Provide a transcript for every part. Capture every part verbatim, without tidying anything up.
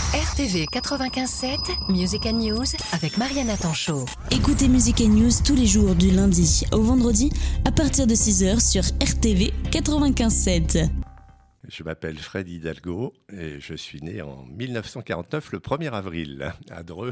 R T V quatre-vingt-quinze sept, Music and News avec Mariana Tanchot. Écoutez Music and News tous les jours du lundi au vendredi à partir de six heures sur R T V quatre-vingt-quinze sept. Je m'appelle Fred Hidalgo et je suis né en dix-neuf cent quarante-neuf, le premier avril, à Dreux.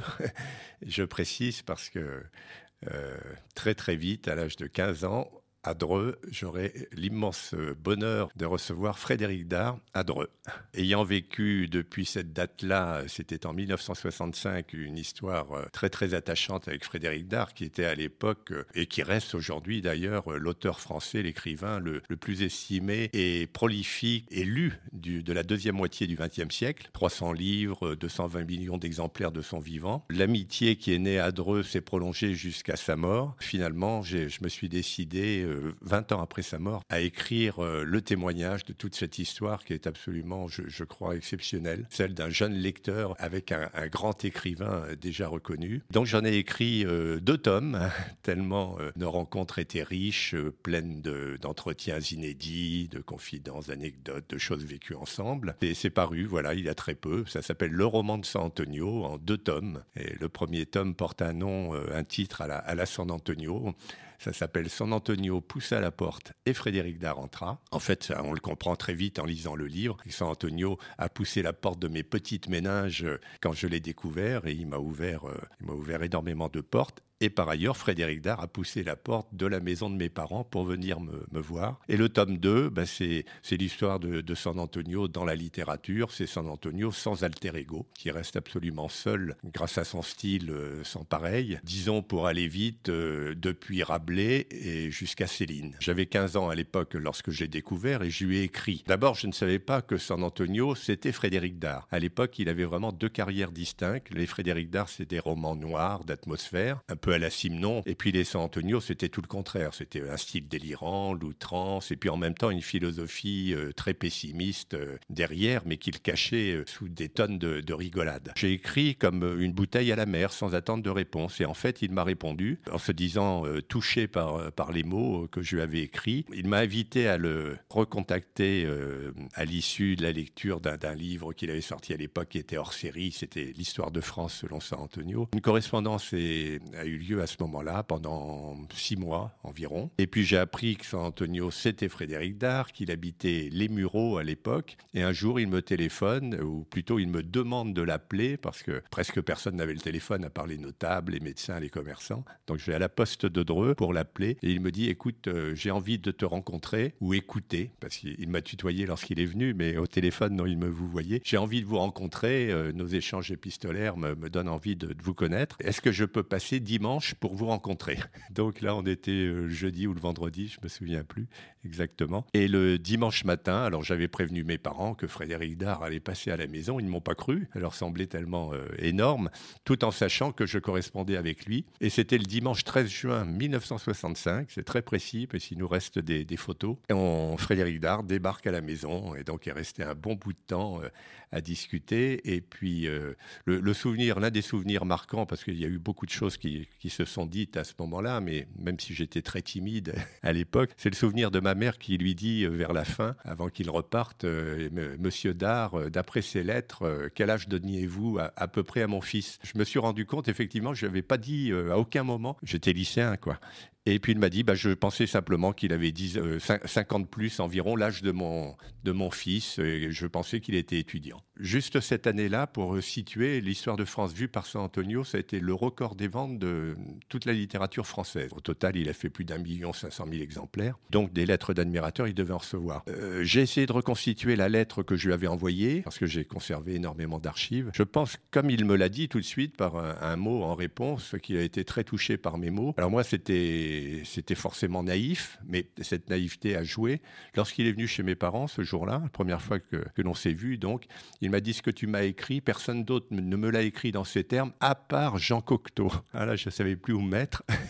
Je précise parce que euh, très très vite, à l'âge de quinze ans, à Dreux, j'aurai l'immense bonheur de recevoir Frédéric Dard à Dreux. Ayant vécu depuis cette date-là, c'était en dix-neuf cent soixante-cinq, une histoire très très attachante avec Frédéric Dard, qui était à l'époque, et qui reste aujourd'hui d'ailleurs, l'auteur français, l'écrivain le, le plus estimé et prolifique et lu du, de la deuxième moitié du vingtième siècle. trois cents livres, deux cent vingt millions d'exemplaires de son vivant. L'amitié qui est née à Dreux s'est prolongée jusqu'à sa mort. Finalement, j'ai, je me suis décidé, vingt ans après sa mort, à écrire euh, le témoignage de toute cette histoire qui est absolument, je, je crois, exceptionnelle. Celle d'un jeune lecteur avec un, un grand écrivain euh, déjà reconnu. Donc j'en ai écrit euh, deux tomes, hein, tellement euh, nos rencontres étaient riches, euh, pleines de, d'entretiens inédits, de confidences, d'anecdotes, de choses vécues ensemble. Et c'est paru, voilà, il y a très peu. Ça s'appelle Le roman de San Antonio, en deux tomes. Et le premier tome porte un nom, euh, un titre à la, à la San Antonio. Ça s'appelle San Antonio poussa la porte et Frédéric Dard entra. En fait, on le comprend très vite en lisant le livre. San Antonio a poussé la porte de mes petites méninges quand je l'ai découvert et il m'a ouvert, euh, il m'a ouvert énormément de portes. Et par ailleurs, Frédéric Dard a poussé la porte de la maison de mes parents pour venir me, me voir. Et le tome deux, bah c'est, c'est l'histoire de, de San Antonio dans la littérature. C'est San Antonio sans alter ego, qui reste absolument seul grâce à son style euh, sans pareil. Disons, pour aller vite, euh, depuis Rabelais et jusqu'à Céline. J'avais quinze ans à l'époque lorsque j'ai découvert et je lui ai écrit. D'abord, je ne savais pas que San Antonio, c'était Frédéric Dard. À l'époque, il avait vraiment deux carrières distinctes. Les Frédéric Dard, c'était des romans noirs, d'atmosphère, un peu à la Simon, et puis les San Antonio, c'était tout le contraire. C'était un style délirant, l'outrance, et puis en même temps une philosophie euh, très pessimiste euh, derrière, mais qu'il cachait euh, sous des tonnes de, de rigolade. J'ai écrit comme une bouteille à la mer, sans attendre de réponse, et en fait, il m'a répondu, en se disant euh, touché par, par les mots que je lui avais écrits. Il m'a invité à le recontacter euh, à l'issue de la lecture d'un, d'un livre qu'il avait sorti à l'époque, qui était hors série, c'était l'histoire de France selon San Antonio. Une correspondance est, a eu lieu à ce moment-là, pendant six mois environ. Et puis j'ai appris que San Antonio, c'était Frédéric Dard, qu'il habitait Les Mureaux à l'époque. Et un jour, il me téléphone, ou plutôt il me demande de l'appeler, parce que presque personne n'avait le téléphone, à part les notables, les médecins, les commerçants. Donc je vais à la poste de Dreux pour l'appeler. Et il me dit, écoute, euh, j'ai envie de te rencontrer, ou écouter, parce qu'il m'a tutoyé lorsqu'il est venu, mais au téléphone, non, il me vous voyait. J'ai envie de vous rencontrer, euh, nos échanges épistolaires me, me donnent envie de, de vous connaître. Est-ce que je peux passer dimanche pour vous rencontrer? Donc là, on était euh, jeudi ou le vendredi, je me souviens plus exactement. Et le dimanche matin, alors j'avais prévenu mes parents que Frédéric Dard allait passer à la maison. Ils ne m'ont pas cru. Ça leur semblait tellement euh, énorme, tout en sachant que je correspondais avec lui. Et c'était le dimanche treize juin dix-neuf cent soixante-cinq. C'est très précis, parce qu'il nous reste des, des photos. Et on, Frédéric Dard débarque à la maison et donc est resté un bon bout de temps euh, à discuter. Et puis euh, le, le souvenir, l'un des souvenirs marquants, parce qu'il y a eu beaucoup de choses qui, qui se sont dites à ce moment-là, mais même si j'étais très timide à l'époque, c'est le souvenir de ma mère qui lui dit vers la fin, avant qu'il reparte, euh, Monsieur Dard, euh, d'après ses lettres, euh, quel âge donniez-vous à, à peu près à mon fils? Je me suis rendu compte, effectivement, je n'avais pas dit euh, à aucun moment, j'étais lycéen, quoi. Et puis il m'a dit, bah, je pensais simplement qu'il avait dix, euh, cinquante plus environ, l'âge de mon, de mon fils, et je pensais qu'il était étudiant. Juste cette année-là, pour situer l'histoire de France vue par San Antonio, ça a été le record des ventes de toute la littérature française. Au total, il a fait plus d'un million cinq cent mille exemplaires, donc des lettres d'admirateurs, il devait en recevoir. Euh, j'ai essayé de reconstituer la lettre que je lui avais envoyée, parce que j'ai conservé énormément d'archives. Je pense, comme il me l'a dit tout de suite, par un, un mot en réponse, qu'il a été très touché par mes mots. Alors moi, c'était... C'était forcément naïf, mais cette naïveté a joué. Lorsqu'il est venu chez mes parents ce jour-là, la première fois que, que l'on s'est vu, donc, il m'a dit ce que tu m'as écrit, personne d'autre ne me l'a écrit dans ces termes, à part Jean Cocteau. Ah là, je ne savais plus où me mettre.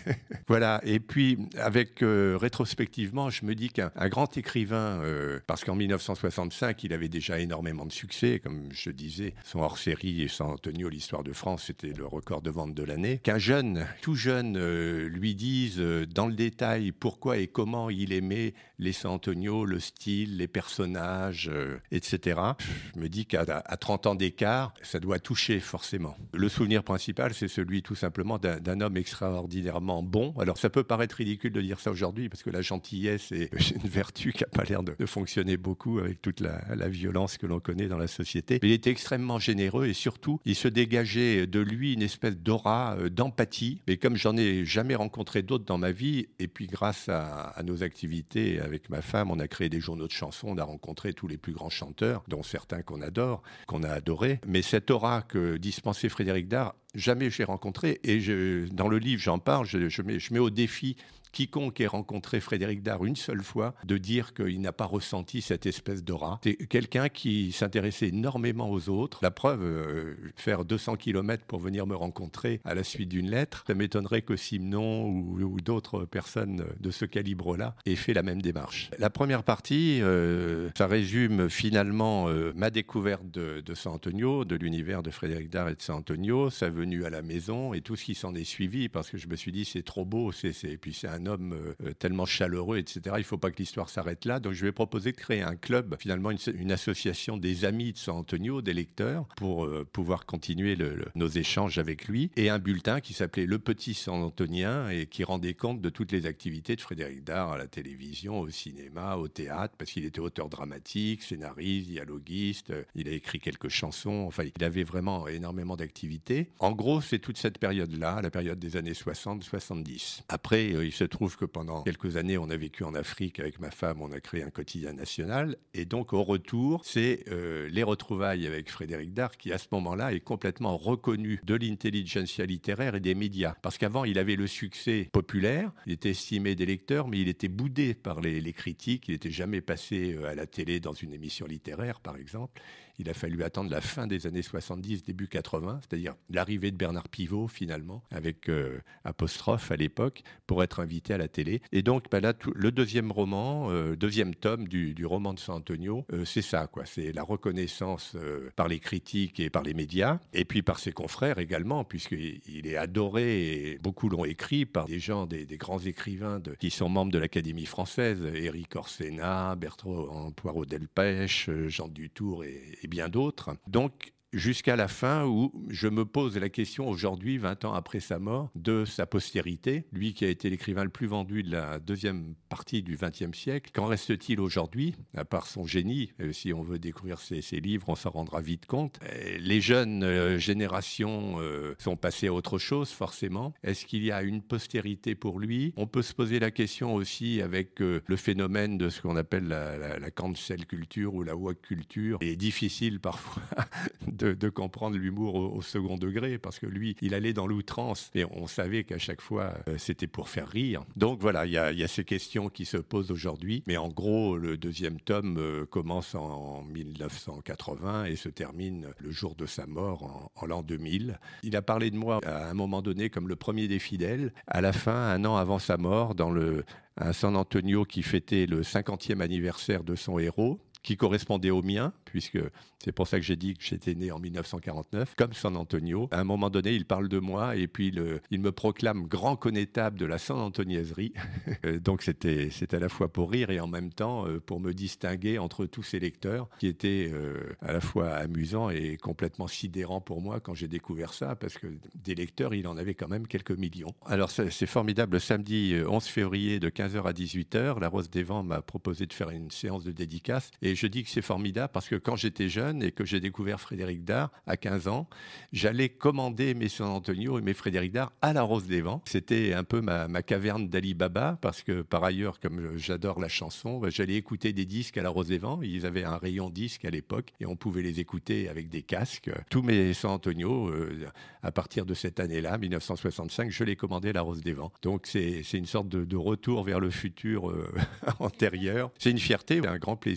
Voilà, et puis avec euh, rétrospectivement, je me dis qu'un un grand écrivain, euh, parce qu'en mille neuf cent soixante-cinq, il avait déjà énormément de succès, comme je disais, son hors-série et San Antonio, l'histoire de France, c'était le record de vente de l'année. Qu'un jeune, tout jeune, euh, lui dise euh, dans le détail pourquoi et comment il aimait les San Antonio, le style, les personnages, euh, et cetera. Je me dis qu'à à trente ans d'écart, ça doit toucher forcément. Le souvenir principal, c'est celui tout simplement d'un, d'un homme extraordinairement bon. Alors ça peut paraître ridicule de dire ça aujourd'hui, parce que la gentillesse est une vertu qui n'a pas l'air de, de fonctionner beaucoup avec toute la, la violence que l'on connaît dans la société. Mais il était extrêmement généreux et surtout, il se dégageait de lui une espèce d'aura, euh, d'empathie. Et comme j'en ai jamais rencontré d'autres dans ma vie, et puis grâce à, à nos activités avec ma femme, on a créé des journaux de chansons, on a rencontré tous les plus grands chanteurs, dont certains qu'on adore, qu'on a adorés. Mais cette aura que dispensait Frédéric Dard, jamais je l'ai rencontré. Et je, dans le livre, j'en parle, je, je, mets, je mets au défi quiconque ait rencontré Frédéric Dard une seule fois, de dire qu'il n'a pas ressenti cette espèce d'aura. C'est quelqu'un qui s'intéressait énormément aux autres. La preuve, euh, faire deux cents kilomètres pour venir me rencontrer à la suite d'une lettre, ça m'étonnerait que Simenon ou, ou d'autres personnes de ce calibre-là aient fait la même démarche. La première partie, euh, ça résume finalement euh, ma découverte de, de San Antonio, de l'univers de Frédéric Dard et de San Antonio, sa venue à la maison et tout ce qui s'en est suivi, parce que je me suis dit, c'est trop beau, c'est, c'est... et puis c'est un homme euh, tellement chaleureux, et cetera. Il ne faut pas que l'histoire s'arrête là. Donc, je vais proposer de créer un club, finalement une, une association des amis de San Antonio, des lecteurs, pour euh, pouvoir continuer le, le, nos échanges avec lui, et un bulletin qui s'appelait Le Petit San Antonien et qui rendait compte de toutes les activités de Frédéric Dard à la télévision, au cinéma, au théâtre, parce qu'il était auteur dramatique, scénariste, dialoguiste, il a écrit quelques chansons, enfin, il avait vraiment énormément d'activités. En gros, c'est toute cette période-là, la période des années soixante soixante-dix. Après, euh, il se trouve que pendant quelques années, on a vécu en Afrique avec ma femme, on a créé un quotidien national. Et donc, au retour, c'est euh, les retrouvailles avec Frédéric Dard qui, à ce moment-là, est complètement reconnu de l'intelligentsia littéraire et des médias. Parce qu'avant, il avait le succès populaire, il était estimé des lecteurs, mais il était boudé par les, les critiques. Il n'était jamais passé à la télé dans une émission littéraire, par exemple. Il a fallu attendre la fin des années soixante-dix, début quatre-vingts, c'est-à-dire l'arrivée de Bernard Pivot, finalement, avec euh, apostrophe à l'époque, pour être invité à la télé. Et donc, bah là, tout, le deuxième roman, euh, deuxième tome du, du roman de San Antonio, euh, c'est ça, quoi. C'est la reconnaissance euh, par les critiques et par les médias, et puis par ses confrères également, puisqu'il il est adoré, et beaucoup l'ont écrit, par des gens, des, des grands écrivains de, qui sont membres de l'Académie française, Éric Orsena, Bertrand Poirot-Delpech, Jean Dutour et, et bien d'autres. Donc, jusqu'à la fin où je me pose la question aujourd'hui, vingt ans après sa mort, de sa postérité. Lui qui a été l'écrivain le plus vendu de la deuxième partie du vingtième siècle. Qu'en reste-t-il aujourd'hui, à part son génie? Si on veut découvrir ses, ses livres, on s'en rendra vite compte. Les jeunes euh, générations euh, sont passées à autre chose, forcément. Est-ce qu'il y a une postérité pour lui? On peut se poser la question aussi avec euh, le phénomène de ce qu'on appelle la, la, la cancel culture ou la woke culture. Il est difficile parfois de De, de comprendre l'humour au, au second degré, parce que lui, il allait dans l'outrance et on savait qu'à chaque fois, euh, c'était pour faire rire. Donc voilà, il y a, y a ces questions qui se posent aujourd'hui, mais en gros, le deuxième tome euh, commence en mille neuf cent quatre-vingts et se termine le jour de sa mort en, en l'an deux mille. Il a parlé de moi à un moment donné comme le premier des fidèles. À la fin, un an avant sa mort, dans le, un San Antonio qui fêtait le cinquantième anniversaire de son héros, qui correspondait au mien, puisque c'est pour ça que j'ai dit que j'étais né en mille neuf cent quarante-neuf, comme San Antonio. À un moment donné, il parle de moi et puis le, il me proclame grand connétable de la San Antoniaiserie. Donc c'était, c'était à la fois pour rire et en même temps pour me distinguer entre tous ces lecteurs, qui étaient euh, à la fois amusants et complètement sidérants pour moi quand j'ai découvert ça, parce que des lecteurs, il en avait quand même quelques millions. Alors c'est, c'est formidable, le samedi onze février de quinze heures à dix-huit heures, la Rose des Vents m'a proposé de faire une séance de dédicace et je dis que c'est formidable parce que quand j'étais jeune et que j'ai découvert Frédéric Dard à quinze ans, j'allais commander mes San Antonio et mes Frédéric Dard à la Rose des Vents. C'était un peu ma, ma caverne d'Ali Baba parce que par ailleurs, comme j'adore la chanson, j'allais écouter des disques à la Rose des Vents. Ils avaient un rayon disque à l'époque et on pouvait les écouter avec des casques. Tous mes San Antonio, euh, à partir de cette année-là, mille neuf cent soixante-cinq, je les commandais à la Rose des Vents. Donc c'est, c'est une sorte de, de retour vers le futur euh, antérieur. C'est une fierté, un grand plaisir et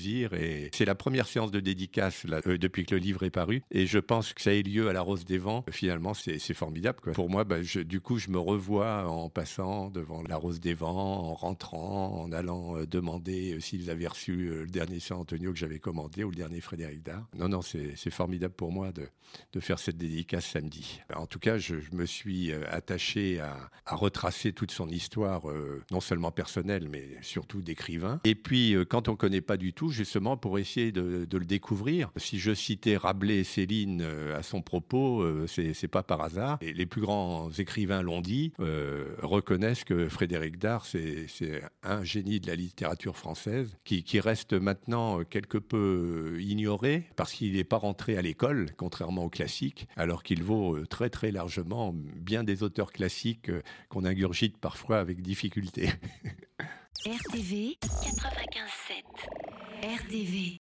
mais c'est la première séance de dédicace là, euh, depuis que le livre est paru. Et je pense que ça ait lieu à la Rose des Vents. Finalement, c'est, c'est formidable, quoi. Pour moi, bah, je, du coup, je me revois en passant devant la Rose des Vents, en rentrant, en allant euh, demander euh, s'ils avaient reçu euh, le dernier San Antonio que j'avais commandé ou le dernier Frédéric Dard. Non, non, c'est, c'est formidable pour moi de, de faire cette dédicace samedi. En tout cas, je, je me suis euh, attaché à, à retracer toute son histoire, euh, non seulement personnelle, mais surtout d'écrivain. Et puis, euh, quand on ne connaît pas du tout, justement, pour essayer de, de le découvrir, si je citais Rabelais et Céline euh, à son propos, euh, c'est, c'est pas par hasard. Et les plus grands écrivains l'ont dit, euh, reconnaissent que Frédéric Dard, c'est, c'est un génie de la littérature française qui, qui reste maintenant quelque peu ignoré parce qu'il n'est pas rentré à l'école, contrairement aux classiques, alors qu'il vaut très très largement bien des auteurs classiques qu'on ingurgite parfois avec difficulté. R T V quatre-vingt-quinze sept. R T V